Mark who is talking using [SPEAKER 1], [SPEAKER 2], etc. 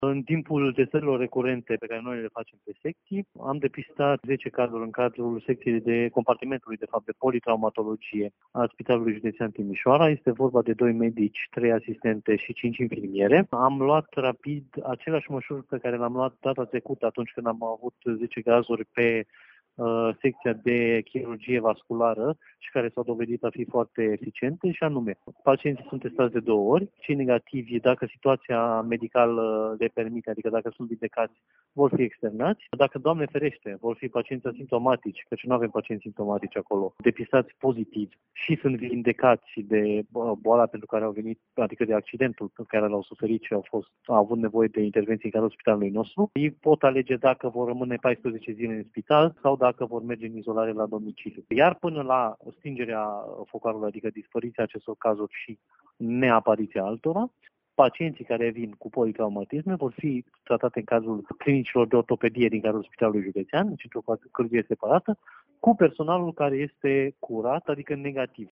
[SPEAKER 1] În timpul testărilor recurente pe care noi le facem pe secții, am depistat 10 cazuri în cadrul secției de compartimentului, de fapt, de politraumatologie a Spitalului Județean Timișoara. Este vorba de 2 medici, 3 asistente și 5 infirmiere. Am luat rapid aceleași măsuri pe care le-am luat data trecută atunci când am avut 10 cazuri pe secția de chirurgie vasculară și care s-au dovedit a fi foarte eficiente, și anume, pacienții sunt testați de 2 ori, cei negativi, dacă situația medicală le permite, adică dacă sunt vindecați, vor fi externați. Dacă, Doamne ferește, vor fi pacienți asimptomatici, căci nu avem pacienți simptomatici acolo, depistați pozitiv și sunt vindecați de boala pentru care au venit, adică de accidentul pe care l-au suferit și au avut nevoie de intervenție în cadrul spitalului nostru, ei pot alege dacă vor rămâne 14 zile în spital sau dacă vor merge în izolare la domiciliu. Iar până la stingerea focarului, adică dispariția acestor cazuri și neapariția altora, pacienții care vin cu politraumatisme vor fi tratate în cazul clinicilor de ortopedie din cadrul Spitalului Județean, în centru cu chirurgie separată, cu personalul care este curat, adică negativ.